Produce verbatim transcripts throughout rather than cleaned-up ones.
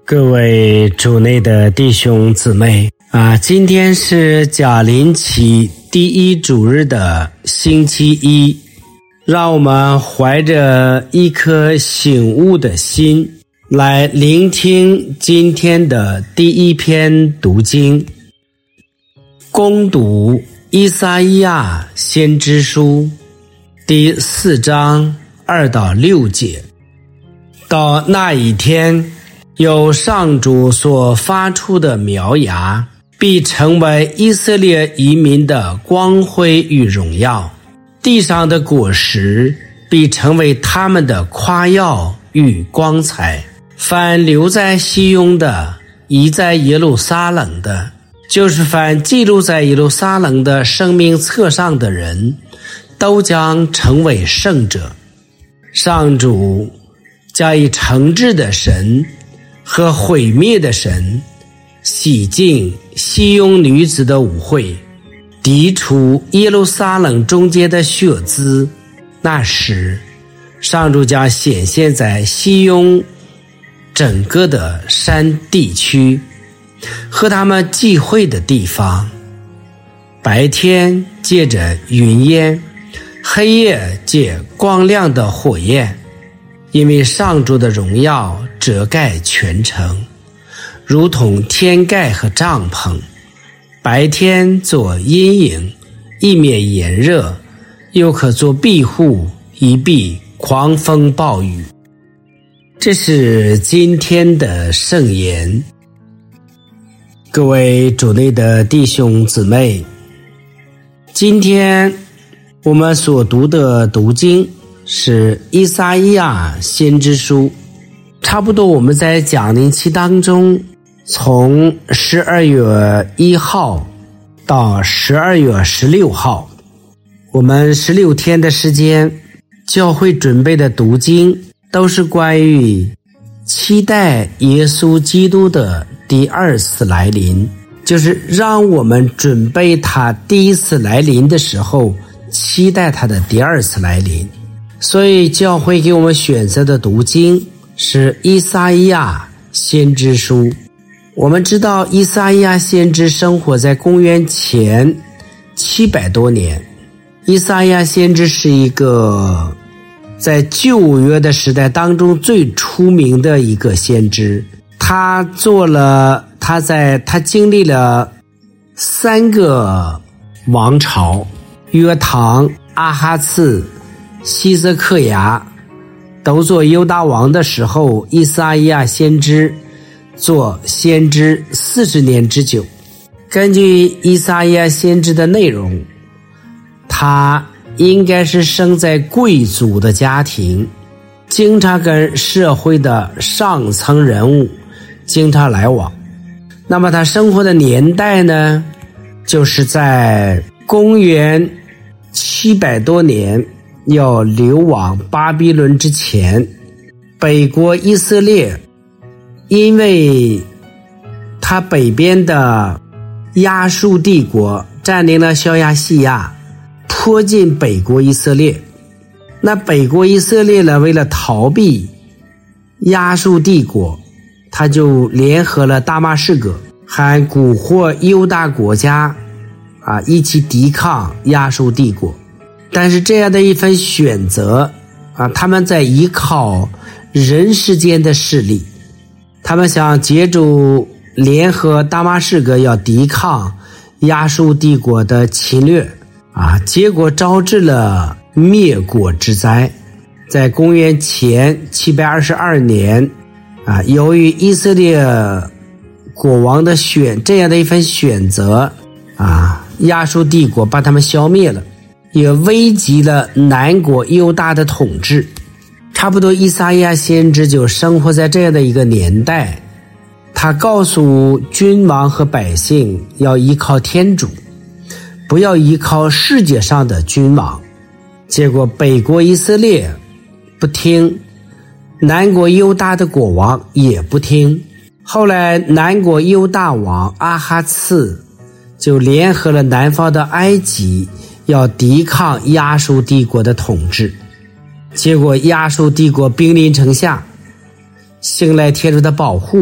各位主内的弟兄姊妹啊，今天是甲临期第一主日的星期一，让我们怀着一颗醒悟的心来聆听今天的第一篇读经，攻读以赛亚先知书第四章二到六节。到那一天，有上主所发出的苗芽，必成为以色列移民的光辉与荣耀，地上的果实必成为他们的夸耀与光彩。凡留在西雍的，移在耶路撒冷的，就是凡记录在耶路撒冷的生命册上的人，都将成为圣者。上主将以惩治的神和毁灭的神洗净西雍女子的污秽，涤除耶路撒冷中间的血渍。那时，上主将显现在西雍整个的山地区和他们聚会的地方，白天借着云烟，黑夜借光亮的火焰，因为上主的荣耀遮盖全城，如同天盖和帐篷，白天做阴影，以免炎热，又可做庇护，以避狂风暴雨。这是今天的圣言。各位主内的弟兄姊妹，今天我们所读的读经是以赛亚先知书，差不多我们在讲临期当中，从十二月一号到十二月十六号，我们十六天的时间，教会准备的读经都是关于期待耶稣基督的第二次来临，就是让我们准备他第一次来临的时候，期待他的第二次来临。所以教会给我们选择的读经是以赛亚先知书。我们知道以赛亚先知生活在公元前七百多年，以赛亚先知是一个在旧约的时代当中最出名的一个先知。他做了他在他经历了三个王朝，约唐、阿哈次、希色克雅都做犹大王的时候，以赛亚先知做先知四十年之久。根据以赛亚先知的内容，他应该是生在贵族的家庭，经常跟社会的上层人物经常来往。那么他生活的年代呢，就是在公元七百多年要流亡巴比伦之前，北国以色列因为他北边的亚述帝国占领了小亚细亚，迫近北国以色列。那北国以色列呢，为了逃避亚述帝国，他就联合了大马士革，还蛊惑犹大国家啊，一起抵抗亚述帝国。但是这样的一份选择啊，他们在依靠人世间的势力，他们想借助联合大马士革要抵抗亚述帝国的侵略啊，结果招致了灭国之灾。在公元前七百二十二年啊，由于以色列国王的选这样的一份选择啊，亚述帝国把他们消灭了，也危及了南国犹大的统治。差不多以赛亚先知就生活在这样的一个年代，他告诉君王和百姓要依靠天主，不要依靠世界上的君王。结果北国以色列不听，南国犹大的国王也不听。后来南国犹大王阿哈次就联合了南方的埃及，要抵抗亚述帝国的统治。结果亚述帝国兵临城下，信赖天主的保护，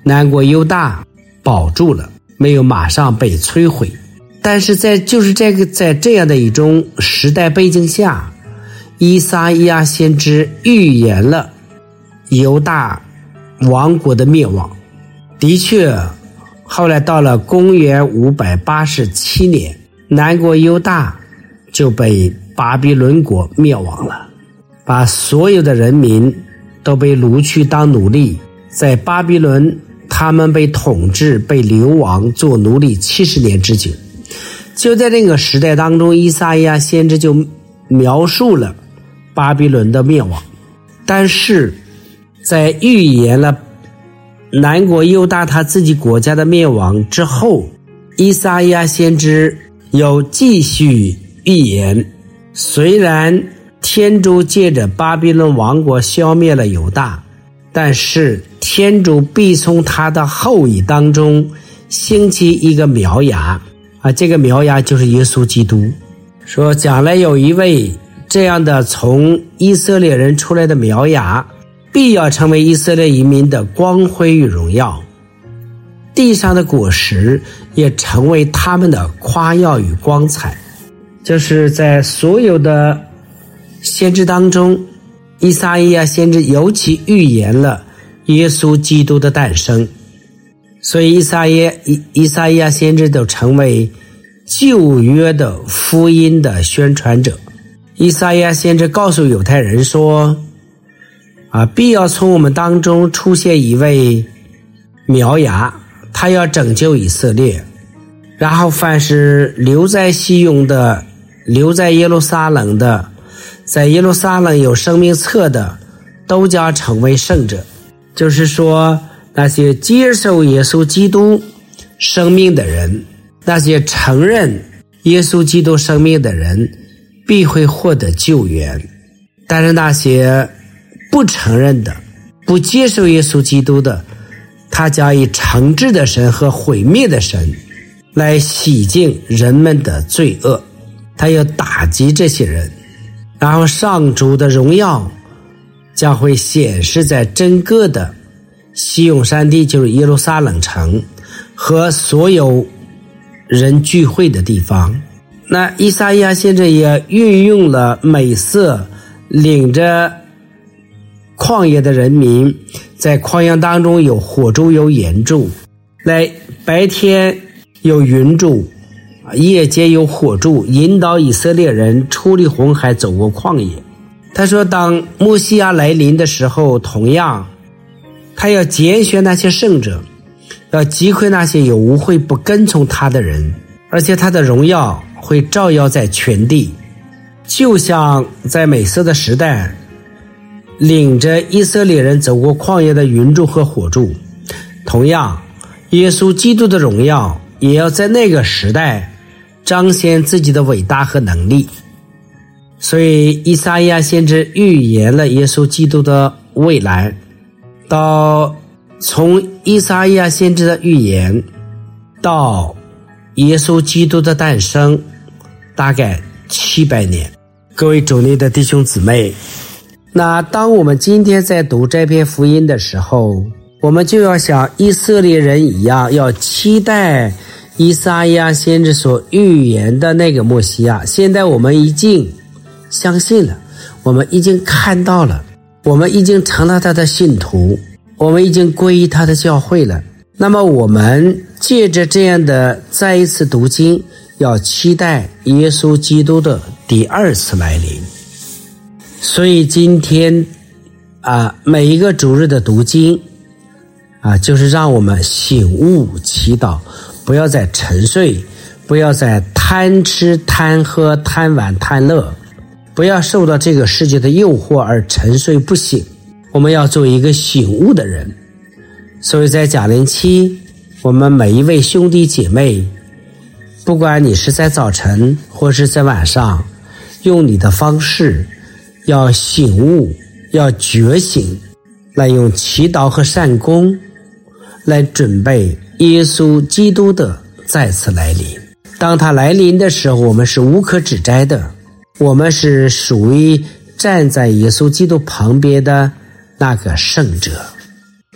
南国犹大保住了，没有马上被摧毁。但是在就是这个在这样的一种时代背景下，以赛亚先知预言了犹大王国的灭亡。的确，后来到了公元五百八十七年，南国犹大就被巴比伦国灭亡了，把所有的人民都被掳去当奴隶。在巴比伦，他们被统治，被流亡做奴隶七十年之久。就在这个时代当中，以赛亚先知就描述了巴比伦的灭亡。但是在预言了南国犹大他自己国家的灭亡之后，以赛亚先知又继续预言，虽然天主借着巴比伦王国消灭了犹大，但是天主必从他的后裔当中兴起一个苗芽啊，这个苗芽就是耶稣基督。说将来有一位这样的从以色列人出来的苗芽，必要成为以色列移民的光辉与荣耀，地上的果实也成为他们的夸耀与光彩。就是在所有的先知当中，以赛亚先知尤其预言了耶稣基督的诞生，所以以赛亚以赛亚先知都成为旧约的福音的宣传者。以赛亚先知告诉犹太人说啊，必要从我们当中出现一位苗芽，他要拯救以色列，然后凡是留在西雍的，留在耶路撒冷的，在耶路撒冷有生命册的，都将成为圣者。就是说，那些接受耶稣基督生命的人，那些承认耶稣基督生命的人必会获得救援。但是那些不承认的，不接受耶稣基督的，他将以惩治的神和毁灭的神来洗净人们的罪恶，他要打击这些人，然后上主的荣耀将会显示在整个的西雍山地，就是耶路撒冷城和所有人聚会的地方。那以赛亚先知也运用了美色，领着旷野的人民，在旷野当中有火柱有岩柱，来白天有云柱，夜间有火柱，引导以色列人出离红海，走过旷野。他说当默西亚来临的时候，同样他要拣选那些圣者，要击溃那些有污秽不跟从他的人，而且他的荣耀会照耀在全地。就像在美色的时代领着以色列人走过旷野的云柱和火柱，同样耶稣基督的荣耀也要在那个时代彰显自己的伟大和能力。所以以赛亚先知预言了耶稣基督的未来。到从以赛亚先知的预言到耶稣基督的诞生，大概七百年。各位主内的弟兄姊妹，那当我们今天在读这篇福音的时候，我们就要像以色列人一样，要期待以赛亚先知所预言的那个默西亚。现在我们已经相信了，我们已经看到了，我们已经成了他的信徒，我们已经皈依他的教会了。那么我们借着这样的再一次读经，要期待耶稣基督的第二次来临。所以今天啊，每一个主日的读经啊，就是让我们醒悟祈祷，不要再沉睡，不要再贪吃贪喝贪玩贪乐，不要受到这个世界的诱惑而沉睡不醒。我们要做一个醒悟的人。所以在甲临期，我们每一位兄弟姐妹，不管你是在早晨或是在晚上，用你的方式要醒悟，要觉醒，来用祈祷和善功来准备耶稣基督的再次来临。当他来临的时候，我们是无可指摘的，我们是属于站在耶稣基督旁边的那个圣者。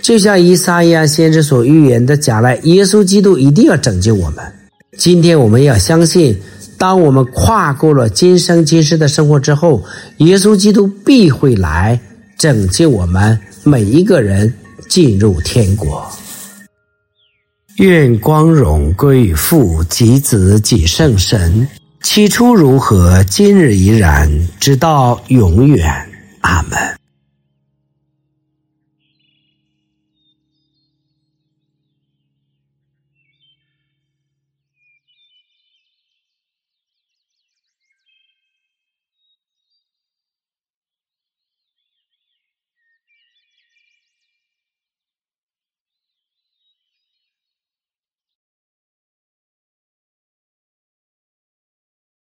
就像以赛亚先知所预言的，将来耶稣基督一定要拯救我们。今天我们要相信，当我们跨过了今生今世的生活之后，耶稣基督必会来拯救我们每一个人进入天国。愿光荣归于父及子及圣神，起初如何，今日依然，直到永远。阿们。